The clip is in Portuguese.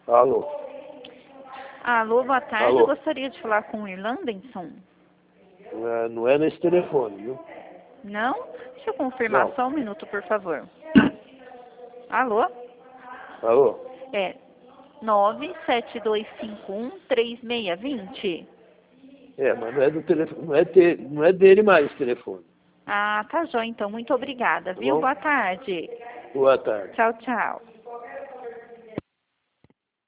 Alô? Alô, boa tarde. Alô? Eu gostaria de falar com o Irlandenson. Não é nesse telefone, viu? Não? Deixa eu confirmar Não. só um minuto, por favor. Alô? Alô? É 972513620. Mas não é do telefone, não é dele mais esse telefone. Ah, tá jóia, então. Muito obrigada, Tá viu? bom? Boa tarde. Boa tarde. Tchau, tchau.